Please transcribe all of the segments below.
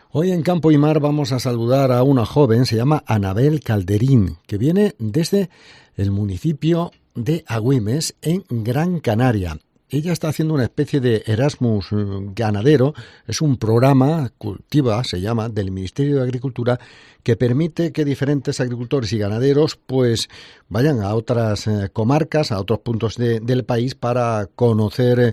Hoy en Campo y Mar vamos a saludar a una joven, se llama Anabel Calderín, que viene desde el municipio de Agüimes, en Gran Canaria. Ella está haciendo una especie de Erasmus ganadero. Es un programa, Cultiva se llama, del Ministerio de Agricultura, que permite que diferentes agricultores y ganaderos pues vayan a otras comarcas, a otros puntos del país para conocer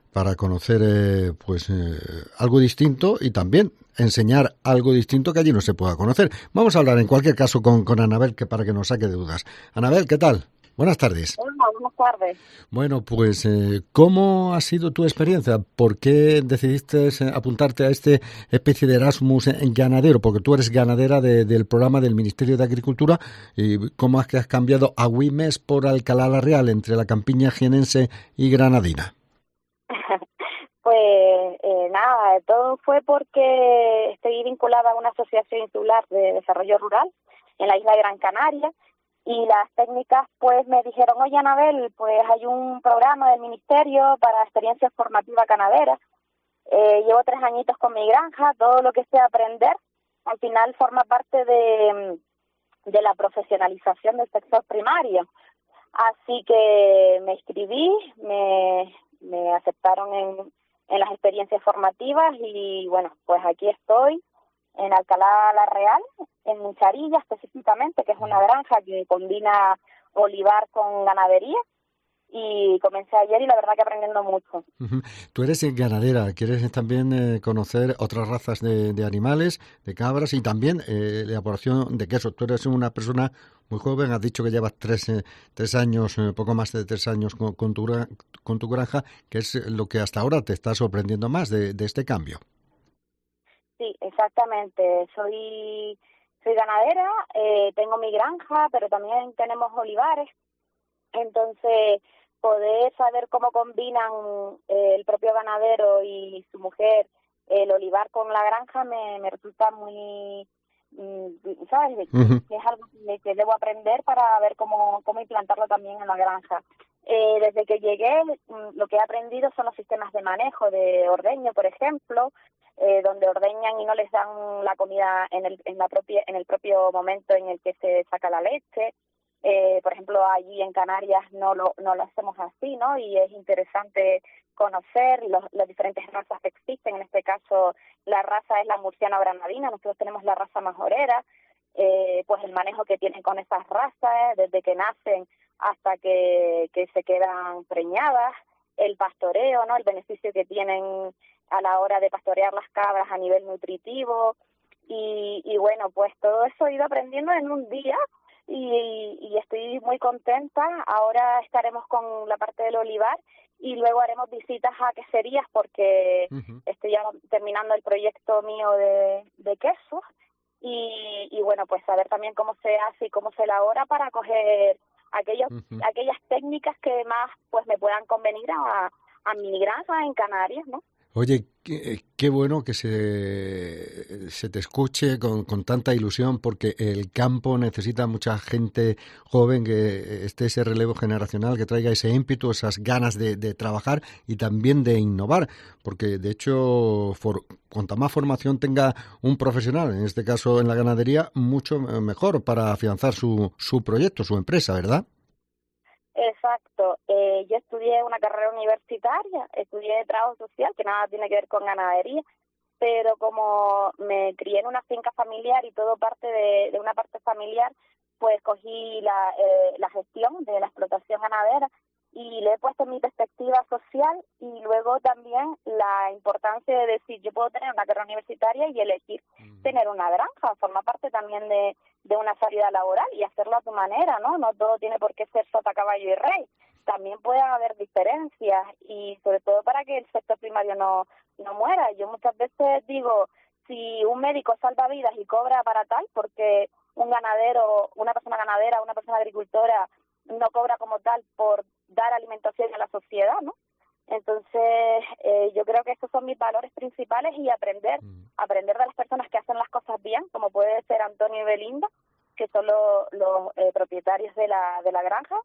algo distinto y también enseñar algo distinto que allí no se pueda conocer. Vamos a hablar en cualquier caso con Anabel, que para que nos saque de dudas. Anabel, ¿qué tal? Buenas tardes. Hola, buenas tardes. Bueno, pues, ¿cómo ha sido tu experiencia? ¿Por qué decidiste apuntarte a esta especie de Erasmus en ganadero? Porque tú eres ganadera del programa del Ministerio de Agricultura. ¿Y cómo es que has cambiado Agüimes por Alcalá la Real, entre la campiña jienense y granadina? Pues nada, todo fue porque estoy vinculada a una asociación insular de desarrollo rural en la isla de Gran Canaria y las técnicas pues me dijeron, oye Anabel, pues hay un programa del ministerio para experiencias formativas ganaderas. Llevo 3 añitos con mi granja, todo lo que sé aprender al final forma parte de la profesionalización del sector primario. Así que me inscribí, me aceptaron en las experiencias formativas y bueno, pues aquí estoy en Alcalá la Real, en Mucharilla específicamente, que es una granja que combina olivar con ganadería, y comencé ayer y la verdad que aprendiendo mucho. Uh-huh. Tú eres ganadera, quieres también conocer otras razas de animales, de cabras y también la elaboración de queso. Tú eres una persona muy joven, has dicho que llevas 3 años, poco más de 3 años con tu granja, que es lo que hasta ahora te está sorprendiendo más de este cambio. Sí, exactamente. Soy ganadera, tengo mi granja, pero también tenemos olivares. Entonces, poder saber cómo combinan el propio ganadero y su mujer el olivar con la granja me resulta muy, ¿sabes? Uh-huh. Es algo que debo aprender para ver cómo implantarlo también en la granja. Desde que llegué, lo que he aprendido son los sistemas de manejo de ordeño, por ejemplo, donde ordeñan y no les dan la comida en el propio momento en el que se saca la leche. Por ejemplo, allí en Canarias no lo hacemos así, ¿no? Y es interesante conocer las diferentes razas que existen. En este caso, la raza es la murciana granadina, nosotros tenemos la raza majorera, pues el manejo que tienen con esas razas, desde que nacen hasta que se quedan preñadas, el pastoreo, ¿no? El beneficio que tienen a la hora de pastorear las cabras a nivel nutritivo, y bueno, pues todo eso he ido aprendiendo en un día, y estoy muy contenta. Ahora estaremos con la parte del olivar y luego haremos visitas a queserías porque Uh-huh. estoy ya terminando el proyecto mío de quesos y bueno, pues saber también cómo se hace y cómo se elabora para coger Uh-huh. aquellas técnicas que más pues me puedan convenir a mi granja en Canarias, ¿no? Oye, qué bueno que se te escuche con tanta ilusión, porque el campo necesita mucha gente joven que esté ese relevo generacional, que traiga ese ímpetu, esas ganas de trabajar y también de innovar, porque de hecho, cuanta más formación tenga un profesional, en este caso en la ganadería, mucho mejor para afianzar su proyecto, su empresa, ¿verdad? Exacto. Yo estudié una carrera universitaria, estudié trabajo social, que nada tiene que ver con ganadería, pero como me crié en una finca familiar y todo parte de una parte familiar, pues cogí la gestión de la explotación ganadera y le he puesto mi perspectiva social y luego también la importancia de decir, yo puedo tener una carrera universitaria y elegir tener una granja, forma parte también de una salida laboral y hacerlo a tu manera, ¿no? No todo tiene por qué ser sota, caballo y rey. También puede haber diferencias y sobre todo para que el sector primario no muera. Yo muchas veces digo, si un médico salva vidas y cobra para tal, porque un ganadero, una persona ganadera, una persona agricultora no cobra como tal por dar alimentación a la sociedad, ¿no? Entonces, yo creo que estos son mis valores principales y aprender de las personas que hacen las cosas bien, como puede ser Antonio y Belinda, que son los propietarios de la granja,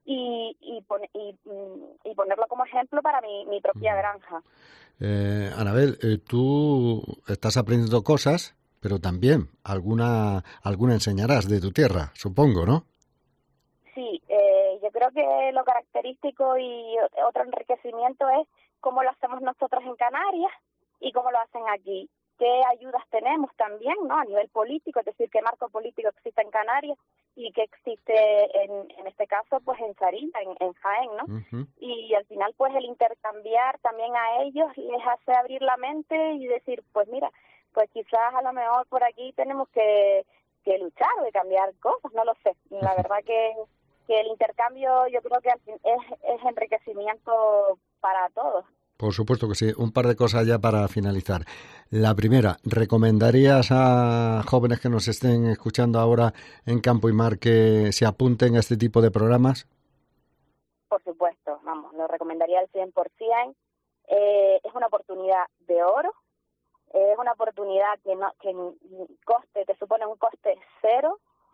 y ponerlo como ejemplo para mi propia granja. Anabel, tú estás aprendiendo cosas, pero también alguna enseñarás de tu tierra, supongo, ¿no? Sí, yo creo que lo característico y otro enriquecimiento es cómo lo hacemos nosotros en Canarias y cómo lo hacen aquí. Qué ayudas tenemos también, ¿no? A nivel político, es decir, qué marco político existe en Canarias y qué existe en este caso, pues en Sarina, en Jaén, ¿no? Uh-huh. Y al final, pues el intercambiar también a ellos les hace abrir la mente y decir, pues mira, pues quizás a lo mejor por aquí tenemos que luchar o de cambiar cosas, no lo sé. La verdad que el intercambio yo creo que es enriquecimiento para todos. Por supuesto que sí. Un par de cosas ya para finalizar. La primera, ¿recomendarías a jóvenes que nos estén escuchando ahora en Campo y Mar que se apunten a este tipo de programas? Por supuesto, vamos, lo recomendaría al 100%. Es una oportunidad de oro, es una oportunidad que coste, te supone un coste cero.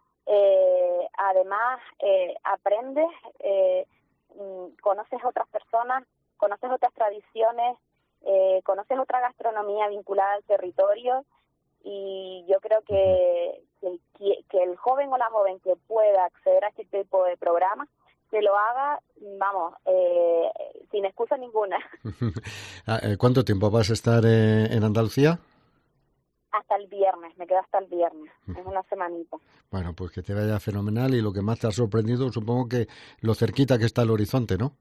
Además, aprendes, conoces otras personas, conoces otras tradiciones, conoces otra gastronomía vinculada al territorio, y yo creo que el joven o la joven que pueda acceder a este tipo de programas, que lo haga, vamos, sin excusa ninguna. ¿Cuánto tiempo vas a estar en Andalucía? Hasta el viernes, me quedo hasta el viernes, es una semanita. Bueno, pues que te vaya fenomenal, y lo que más te ha sorprendido, supongo que lo cerquita que está el horizonte, ¿no?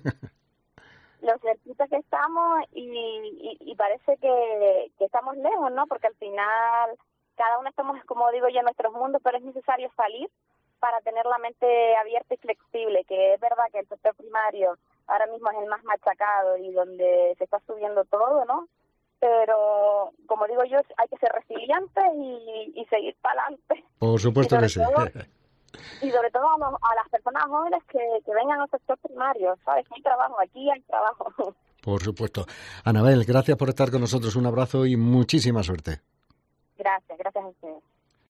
Lo cerquita que estamos y parece que estamos lejos, ¿no? Porque al final cada uno estamos, como digo yo, en nuestros mundos, pero es necesario salir para tener la mente abierta y flexible, que es verdad que el sector primario ahora mismo es el más machacado y donde se está subiendo todo, ¿no? Pero, como digo yo, hay que ser resilientes y seguir para adelante. Por supuesto que sí. Y sobre todo a las personas jóvenes que vengan al sector primario, ¿sabes? Que hay trabajo, aquí hay trabajo. Por supuesto. Anabel, gracias por estar con nosotros. Un abrazo y muchísima suerte. Gracias a ustedes.